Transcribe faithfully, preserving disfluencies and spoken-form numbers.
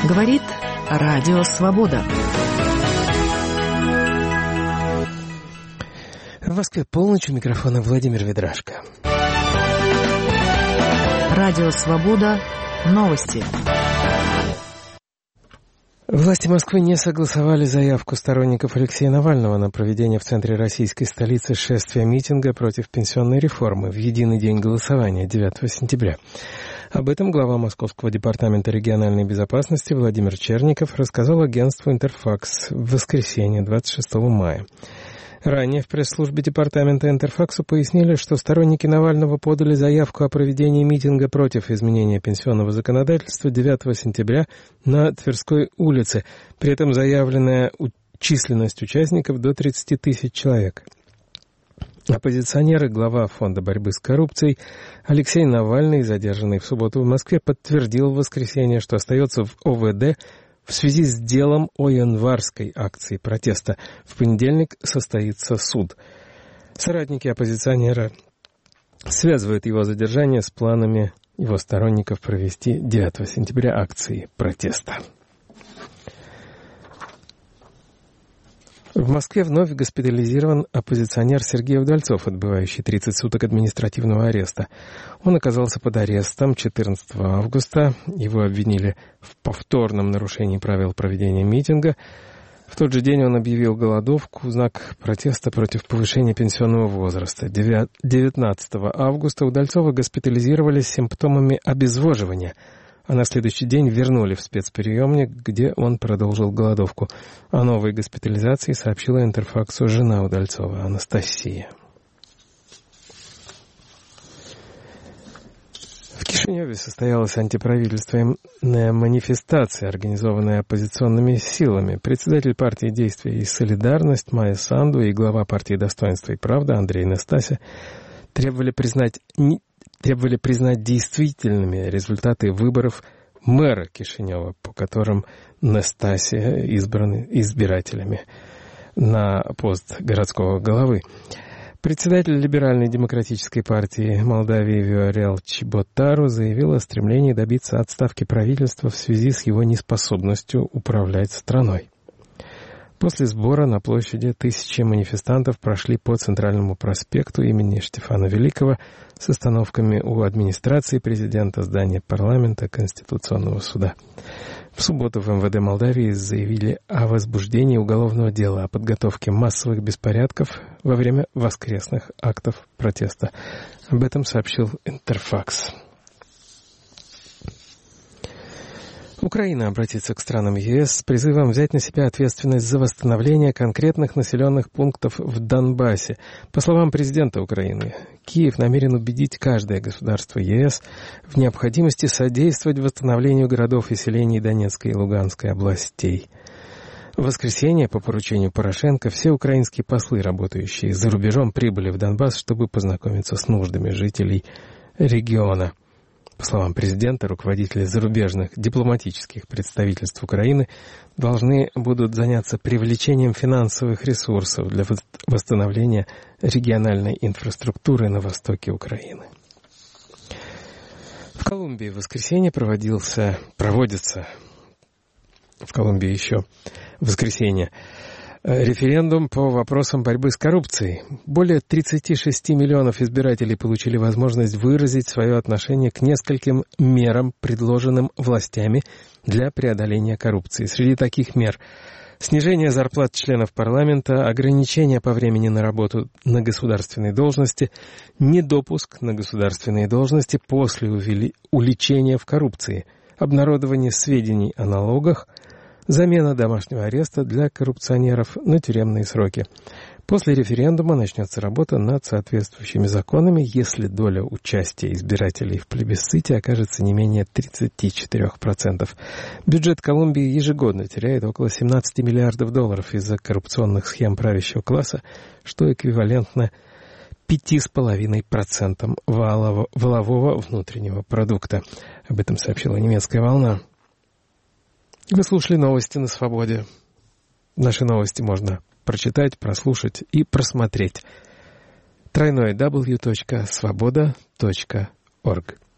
Говорит Радио Свобода. В Москве полночь, у микрофона Владимир Ведрашко. Радио Свобода. Новости. Власти Москвы не согласовали заявку сторонников Алексея Навального на проведение в центре российской столицы шествия-митинга против пенсионной реформы в единый день голосования девятого сентября. Об этом глава Московского департамента региональной безопасности Владимир Черников рассказал агентству «Интерфакс» в воскресенье, двадцать шестого мая. Ранее в пресс-службе департамента «Интерфаксу» пояснили, что сторонники Навального подали заявку о проведении митинга против изменения пенсионного законодательства девятого сентября на Тверской улице. При этом заявленная численность участников до тридцати тысяч человек. Оппозиционер и глава Фонда борьбы с коррупцией Алексей Навальный, задержанный в субботу в Москве, подтвердил в воскресенье, что остается в о вэ дэ в связи с делом о январской акции протеста. В понедельник состоится суд. Соратники оппозиционера связывают его задержание с планами его сторонников провести девятого сентября акции протеста. В Москве вновь госпитализирован оппозиционер Сергей Удальцов, отбывающий тридцать суток административного ареста. Он оказался под арестом четырнадцатого августа. Его обвинили в повторном нарушении правил проведения митинга. В тот же день он объявил голодовку в знак протеста против повышения пенсионного возраста. девятнадцатого августа Удальцова госпитализировали с симптомами обезвоживания, а на следующий день вернули в спецприемник, где он продолжил голодовку. О новой госпитализации сообщила Интерфаксу жена Удальцова, Анастасия. В Кишиневе состоялась антиправительственная манифестация, организованная оппозиционными силами. Председатель партии «Действие и солидарность» Майя Санду и глава партии «Достоинство и правда» Андрей Настася требовали признать требовали признать действительными результаты выборов мэра Кишинева, по которым Настасья избраны избирателями на пост городского главы. Председатель либеральной демократической партии Молдавии Виорел Чеботару заявил о стремлении добиться отставки правительства в связи с его неспособностью управлять страной. После сбора на площади тысячи манифестантов прошли по Центральному проспекту имени Штефана Великого с остановками у администрации президента, здания парламента, Конституционного суда. В субботу в эм вэ дэ Молдавии заявили о возбуждении уголовного дела о подготовке массовых беспорядков во время воскресных актов протеста. Об этом сообщил Интерфакс. Украина обратится к странам е эс с призывом взять на себя ответственность за восстановление конкретных населенных пунктов в Донбассе. По словам президента Украины, Киев намерен убедить каждое государство е эс в необходимости содействовать восстановлению городов и селений Донецкой и Луганской областей. В воскресенье по поручению Порошенко все украинские послы, работающие за рубежом, прибыли в Донбасс, чтобы познакомиться с нуждами жителей региона. По словам президента, руководители зарубежных дипломатических представительств Украины должны будут заняться привлечением финансовых ресурсов для восстановления региональной инфраструктуры на востоке Украины. В Колумбии в воскресенье проводился, проводится в Колумбии еще в воскресенье референдум по вопросам борьбы с коррупцией. Более тридцать шесть миллионов избирателей получили возможность выразить свое отношение к нескольким мерам, предложенным властями для преодоления коррупции. Среди таких мер — снижение зарплат членов парламента, ограничение по времени на работу на государственной должности, недопуск на государственные должности после уличения в коррупции, обнародование сведений о налогах, замена домашнего ареста для коррупционеров на тюремные сроки. После референдума начнется работа над соответствующими законами, если доля участия избирателей в плебисците окажется не менее тридцать четыре процента. Бюджет Колумбии ежегодно теряет около семнадцать миллиардов долларов из-за коррупционных схем правящего класса, что эквивалентно пять целых пять десятых процента валового внутреннего продукта. Об этом сообщила немецкая «Волна». Вы слушали новости на Свободе. Наши новости можно прочитать, прослушать и просмотреть. дабл ю дабл ю дабл ю точка свобода точка орг